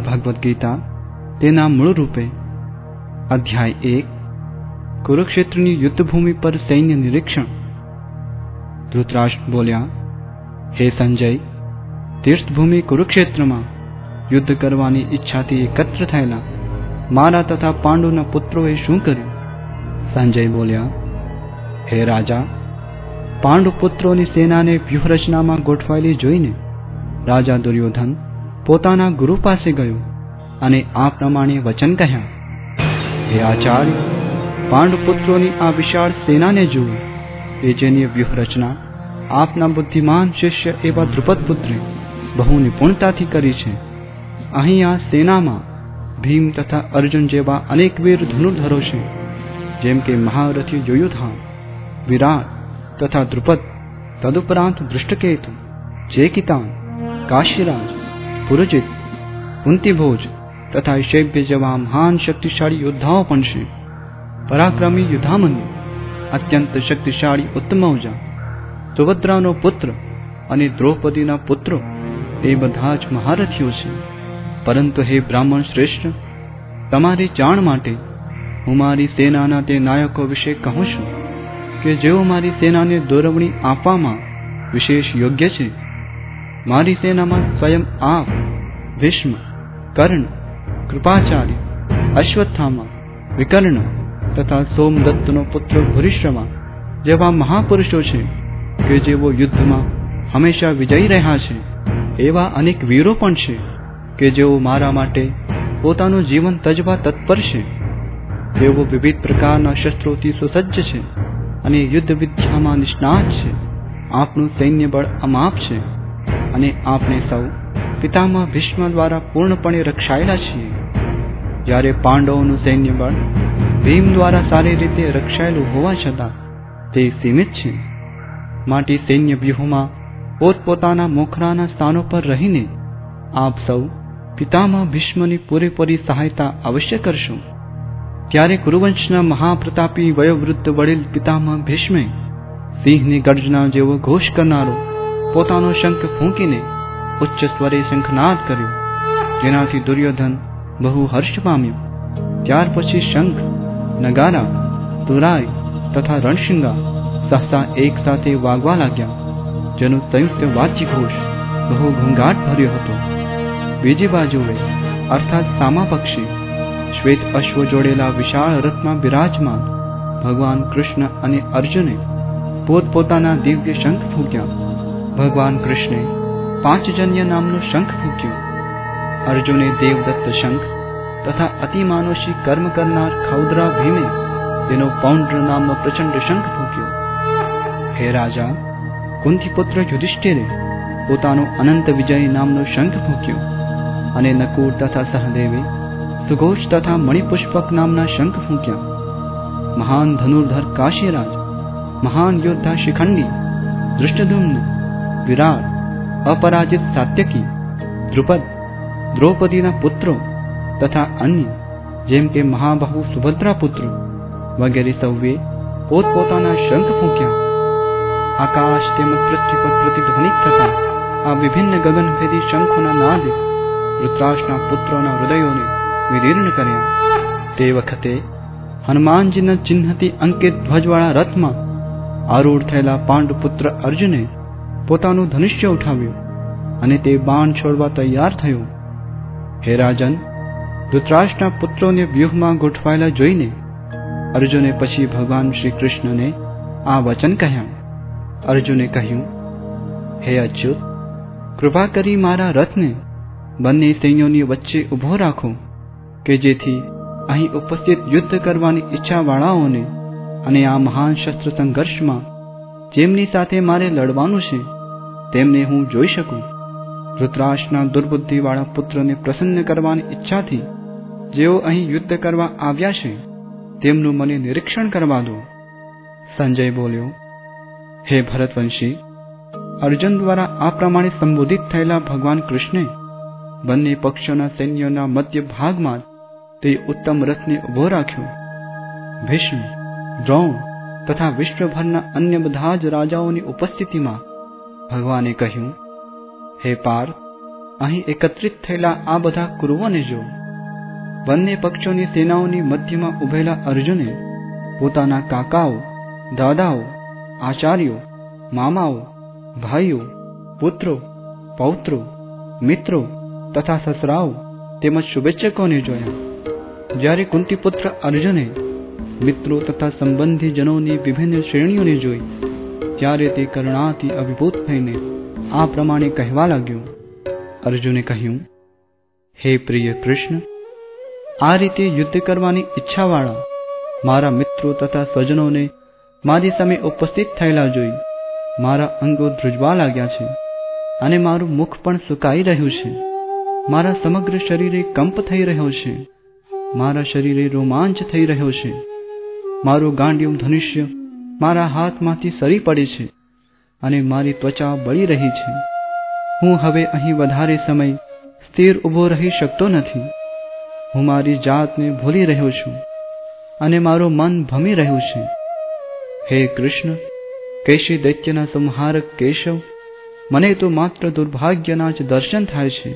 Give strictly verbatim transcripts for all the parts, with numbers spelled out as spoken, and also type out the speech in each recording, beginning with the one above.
ભગવદ્ ગીતા તેના મૂળ રૂપે અધ્યાય એક કુરુક્ષેત્રની યુદ્ધભૂમિ પર સૈન્ય નિરીક્ષણ. ધૃતરાષ્ટ્ર બોલ્યા, હે સંજય, તીર્થભૂમિ કુરુક્ષેત્રમાં યુદ્ધ કરવાની ઈચ્છાથી એકત્ર થયેલા મારા તથા પાંડુના પુત્રોએ શું કર્યું? સંજય બોલ્યા, હે રાજા, પાંડુ પુત્રોની સેનાને વ્યૂહરચનામાં ગોઠવાયેલી જોઈને રાજા દુર્યોધન પોતાના ગુરુ પાસે ગયો અને આ પ્રમાણે વચન કહ્યા, હે આચાર્ય, પાંડુ પુત્રોની આ વિશાળ સેનાને જુઓ, એ જેની વ્યૂહરચના આપના બુદ્ધિમાન શિષ્ય એવા દ્રુપદ પુત્રે બહુ નિપુણતાથી કરી છે. અહીં આ સેનામાં ભીમ તથા અર્જુન જેવા અનેક વીર ધનુર્ધરો છે, જેમ કે મહારથી યુયુધાન, વિરાટ તથા દ્રુપદ, તદુપરાંત દૃષ્ટકેતુ, ચેકિતાન, કાશીરાજ, પુરજીત, કુંતીભોજ તથા શૈબ્ય જેવા મહાન શક્તિશાળી યોદ્ધાઓ પણ છે. પરાક્રમી યુદ્ધામન્યુ, અત્યંત શક્તિશાળી ઉત્તમૌજા, સુભદ્રાનો પુત્ર અને દ્રૌપદીના પુત્રો એ બધા જ મહારથીઓ છે. પરંતુ હે બ્રાહ્મણ શ્રેષ્ઠ, તમારી જાણ માટે હું મારી સેનાના તે નાયકો વિશે કહું છું કે જેઓ મારી સેનાને દોરવણી આપવામાં વિશેષ યોગ્ય છે. મારી સેનામાં સ્વયં આપ, ભીષ્મ, કર્ણ, કૃપાચાર્ય, અશ્વત્થામા, વિકર્ણ તથા સોમદત્તનો પુત્ર ભૂરિશ્રવા જેવા મહાપુરુષો છે કે જેઓ યુદ્ધમાં હંમેશા વિજયી રહ્યા છે. એવા અનેક વીરો પણ છે કે જેઓ મારા માટે પોતાનું જીવન તજવા તત્પર છે. તેઓ વિવિધ પ્રકારના શસ્ત્રોથી સુસજ્જ છે અને યુદ્ધ વિદ્યામાં નિષ્ણાત છે. આપનું સૈન્ય બળ અમાપ છે અને આપણે સૌ પિતામહ ભીષ્મ દ્વારા પૂર્ણપણે રક્ષાયેલા છીએ. જ્યારે પાંડવોનું સૈન્ય બળ ભીમ દ્વારા સારી રીતે રક્ષાયેલું હોવા છતાં તે સીમિત છે. માટે સૈન્ય વ્યૂહમાં પોતપોતાના મોખરાના સ્થાનો પર રહીને આપ સૌ પિતામહ ભીષ્મની પૂરેપૂરી સહાયતા અવશ્ય કરશો. ત્યારે કુરુવંશના મહાપ્રતાપી વયોવૃદ્ધ વડીલ પિતામહ ભીષ્મે સિંહની ગર્જના જેવો ઘોષ કરનારો પોતાનો શંખ ફૂંકીને ઉચ્ચ સ્વરે શંખનાદ કર્યો, જેનાથી દુર્યોધન બહુ હર્ષ પામ્યો. ત્યાર પછી શંખ, નગારા, તુરાઈ તથા રણશિંગા સહસા એક સાથે વાગવા લાગ્યા, જેનો સંયુક્ત વાદ્ય ઘોષ બહુ ઘોંઘાટ ભર્યો હતો. બીજી બાજુએ અર્થાત સામા પક્ષે શ્વેત અશ્વ જોડેલા વિશાળ રથમાં બિરાજમાન ભગવાન કૃષ્ણ અને અર્જુને પોતપોતાના દિવ્ય શંખ ફૂંક્યા. ભગવાન કૃષ્ણે પાંચજન્ય નામનો શંખ ફૂંક્યો, અર્જુને દેવદત્ત શંખ તથા અતિમાનુષી કર્મ કરનાર ખૌદરા ભીમે તેનો પૌંડ્ર નામનો પ્રચંડ શંખ ફૂંક્યો. હે રાજા, કુંતીપુત્ર યુધિષ્ઠિરે પોતાનો અનંત વિજય નામનો શંખ ફૂંક્યો અને નકુળ તથા સહદેવે સુઘોષ તથા મણિપુષ્પક નામના શંખ ફૂંક્યા. મહાન ધનુર્ધર કાશીરાજ, મહાન યોદ્ધા શિખંડી, દૃષ્ટદ્યુમ્ન, વિરાટ, અપરાજિત સાત્યકી, દ્રુપદ, દ્રૌપદીના પુત્રો તથા અન્ય જેમ કે મહાબાહુ સુભદ્રા પુત્રો વગેરે સૌએ પોતપોતાના શંખ ફૂંક્યા. આકાશ તેમજ પૃથ્વી પર પ્રતિધ્વનિત થતા આ વિભિન્ન ગગનભેદી શંખોના નાદે ધૃતરાષ્ટ્રના પુત્રોના હૃદયોને વિદીર્ણ કર્યા. તે વખતે હનુમાનજીના ચિહ્નથી અંકિત ધ્વજવાળા રથમાં આરૂઢ થયેલા પાંડુપુત્ર અર્જુને પોતાનું ધનુષ્ય ઉઠાવ્યું અને તે બાણ છોડવા તૈયાર થયો. હે રાજન, ધૃતરાષ્ટ્રના પુત્રોને વ્યૂહમાં ગોઠવાયેલા જોઈને અર્જુને પછી ભગવાન શ્રી કૃષ્ણને આ વચન કહ્યા. અર્જુને કહ્યું, હે અચ્યુત, કૃપા કરી મારા રથને બંને સૈન્યોની વચ્ચે ઊભો રાખો કે જેથી અહીં ઉપસ્થિત યુદ્ધ કરવાની ઈચ્છાવાળાઓને અને આ મહાન શસ્ત્ર સંઘર્ષમાં જેમની સાથે મારે લડવાનું છે તેમને હું જોઈ શકું. ધૃતરાષ્ટ્રના દુર્બુદ્ધિવાળા પુત્રને પ્રસન્ન કરવાની ઈચ્છાથી જેઓ અહીં યુદ્ધ કરવા આવ્યા છે તેમનું મને નિરીક્ષણ કરવા દો. સંજય બોલ્યો, હે ભરતવંશી, અર્જુન દ્વારા આ પ્રમાણે સંબોધિત થયેલા ભગવાન કૃષ્ણે બંને પક્ષોના સૈન્યોના મધ્ય ભાગમાં તે ઉત્તમ રથને ઉભો રાખ્યો. ભીષ્મ, દ્રોણ તથા વિશ્વભરના અન્ય બધા જ રાજાઓની ઉપસ્થિતિમાં ભગવાને કહ્યું, હે પાર્થ, અહીં એકત્રિત થયેલા આ બધા કુરુઓને જો. બંને પક્ષોની સેનાઓની મધ્યમાં ઉભેલા અર્જુને પોતાના કાકાઓ, દાદાઓ, આચાર્યો, મામાઓ, ભાઈઓ, પુત્રો, પૌત્રો, મિત્રો તથા સસરાઓ તેમજ શુભેચ્છકોને જોયા. જ્યારે કુંતીપુત્ર અર્જુને મિત્રો તથા સંબંધીજનોની વિભિન્ન શ્રેણીઓને જોઈ ત્યારે તે કરુણાથી અભિભૂત થઈને આ પ્રમાણે કહેવા લાગ્યો. અર્જુને કહ્યું, હે પ્રિય કૃષ્ણ, આ રીતે યુદ્ધ કરવાની ઈચ્છાવાળા મારા મિત્રો તથા સ્વજનોને મારી સામે ઉપસ્થિત થયેલા જોઈ મારા અંગો ધ્રુજવા લાગ્યા છે અને મારું મુખ પણ સુકાઈ રહ્યું છે. મારા સમગ્ર શરીરે કંપ થઈ રહ્યો છે. મારા શરીરે રોમાંચ થઈ રહ્યો છે. મારું ગાંડિયું ધનુષ્ય મારા હાથમાંથી સરી પડે છે અને મારી ત્વચા બળી રહી છે. હું હવે અહીં વધારે સમય સ્થિર ઊભો રહી શકતો નથી. હું મારી જાતને ભૂલી રહ્યો છું અને મારું મન ભમી રહ્યું છે. હે કૃષ્ણ, કેશી દૈત્યના સંહારક કેશવ, મને તો માત્ર દુર્ભાગ્યના જ દર્શન થાય છે.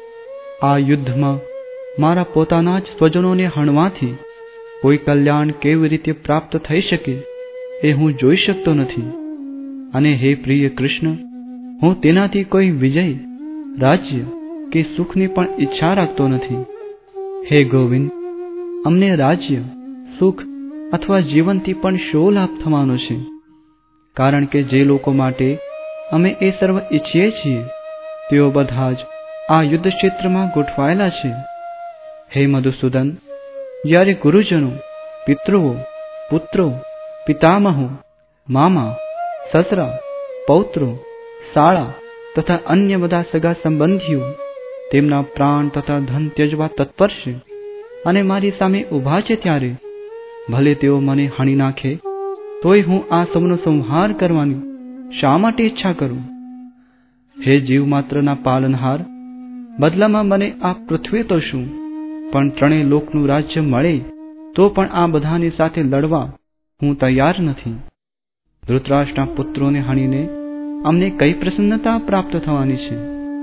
આ યુદ્ધમાં મારા પોતાના જ સ્વજનોને હણવાથી કોઈ કલ્યાણ કેવી રીતે પ્રાપ્ત થઈ શકે એ હું જોઈ શકતો નથી. અને હે પ્રિય કૃષ્ણ, હું તેનાથી કોઈ વિજય, રાજ્ય કે સુખની પણ ઈચ્છા રાખતો નથી. હે ગોવિંદ, અમને રાજ્ય, સુખ અથવા જીવનથી પણ શો લાભ થવાનો છે? કારણ કે જે લોકો માટે અમે એ સર્વ ઈચ્છીએ છીએ તેઓ બધા જ આ યુદ્ધ ક્ષેત્રમાં ગોઠવાયેલા છે. હે મધુસૂદન, જ્યારે ગુરુજનો, પિતૃઓ, પુત્રો, પિતામહો, મામા, સસરા, પૌત્રો, શાળા તથા અન્ય બધા સગા સંબંધીઓ તેમના પ્રાણ તથા ધન ત્યજવા તત્પર છે અને મારી સામે ઊભા છે, ત્યારે ભલે તેઓ મને હણી નાખે તોય હું આ સૌનો સંહાર કરવાની શા માટે ઈચ્છા કરું? હે જીવ માત્રના પાલનહાર, બદલામાં મને આ પૃથ્વી તો શું પણ ત્રણેય લોકનું રાજ્ય મળે તો પણ આ બધાની સાથે લડવા હું તૈયાર નથી. ધૃતરાષ્ટ્રના પુત્રોને હણીને અમને કઈ પ્રસન્નતા પ્રાપ્ત થવાની છે?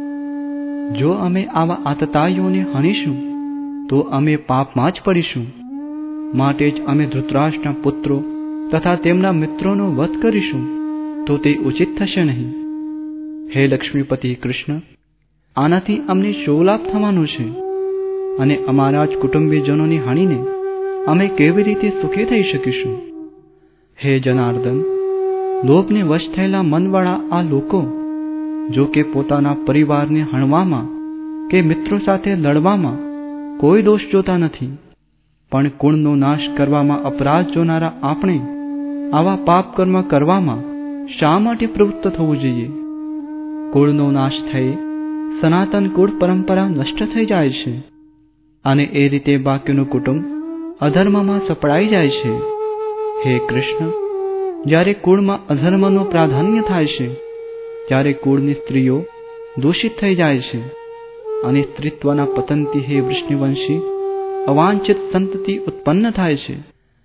જો અમે આવા આતતાઈઓને હણીશું તો અમે પાપમાં જ પડીશું. માટે જ અમે ધૃતરાષ્ટ્રના પુત્રો તથા તેમના મિત્રોનો વધ કરીશું તો તે ઉચિત થશે નહીં. હે લક્ષ્મીપતિ કૃષ્ણ, આનાથી અમને શો લાભ થવાનો છે? અને અમારા જ કુટુંબીજનોને હણીને અમે કેવી રીતે સુખી થઈ શકીશું? હે જનાર્દન, લોભને વશ થયેલા મનવાળા આ લોકો જો કે પોતાના પરિવારને હણવામાં કે મિત્રો સાથે લડવામાં કોઈ દોષ જોતા નથી, પણ કુળનો નાશ કરવામાં અપરાધ જોનારા આપણે આવા પાપ કર્મ કરવામાં શા માટે પ્રવૃત્ત થવું જોઈએ? કુળનો નાશ થઈ સનાતન કુળ પરંપરા નષ્ટ થઈ જાય છે અને એ રીતે બાકીનું કુટુંબ અધર્મમાં સપડાઈ જાય છે. હે કૃષ્ણ, જ્યારે કુળમાં અધર્મનું પ્રાધાન્ય થાય છે ત્યારે કુળની સ્ત્રીઓ દૂષિત થઈ જાય છે અને સ્ત્રીત્વના પતનથી હે વૃષ્ણિવંશી અવાંછિત સંતતિ ઉત્પન્ન થાય છે.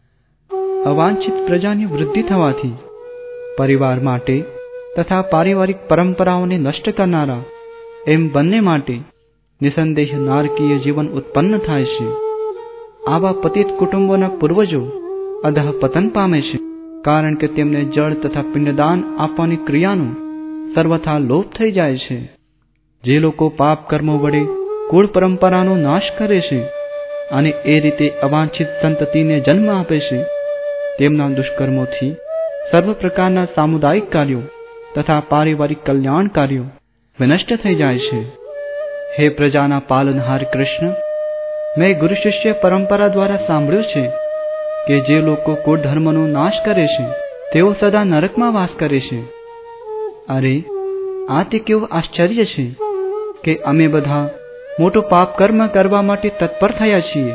અવાંછિત પ્રજાની વૃદ્ધિ થવાથી પરિવાર માટે તથા પારિવારિક પરંપરાઓને નષ્ટ કરનારા એમ બંને માટે નિસંદેહ નારકીય જીવન ઉત્પન્ન થાય છે. આવા પતિત કુટુંબોના પૂર્વજો અધઃ પતન પામે છે, કારણ કે તેમને જળ તથા પિંડદાન આપવાની ક્રિયાનો સર્વથા લોપ થઈ જાય છે. જે લોકો પાપ કર્મો વડે કુળ પરંપરાનો નાશ કરે છે અને એ રીતે અવાંછિત સંતતિને જન્મ આપે છે, તેમના દુષ્કર્મોથી સર્વ પ્રકારના સામુદાયિક કાર્યો તથા પારિવારિક કલ્યાણ કાર્યો વિનષ્ટ થઈ જાય છે. હે પ્રજાના પાલનહાર કૃષ્ણ, મેં ગુરુ શિષ્ય પરંપરા દ્વારા સાંભળ્યું છે કે જે લોકો કુળ ધર્મનો નાશ કરે છે તેઓ સદા નરકમાં વાસ કરે છે. અરે, આ તે કેવું આશ્ચર્ય છે કે અમે બધા મોટું પાપ કર્મ કરવા માટે તત્પર થયા છીએ.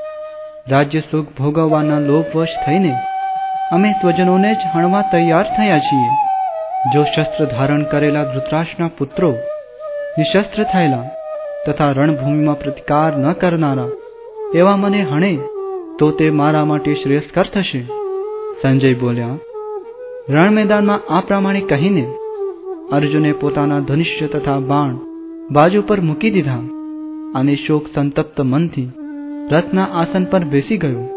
રાજ્ય સુખ ભોગવવાના લોભવશ થઈને અમે સ્વજનોને જ હણવા તૈયાર થયા છીએ. જો શસ્ત્ર ધારણ કરેલા ધૃતરાષ્ટ્રના પુત્રો નિશસ્ત્ર થયેલા તથા રણભૂમિમાં પ્રતિકાર ન કરનારા એવા મને હણે તો તે મારા માટે શ્રેયસ્કર થશે. સંજય બોલ્યા. રણ મેદાનમાં આ પ્રમાણે કહીને અર્જુને પોતાના ધનુષ્ય તથા બાણ બાજુ પર મૂકી દીધા અને શોક સંતપ્ત મનથી રથના આસન પર બેસી ગયો.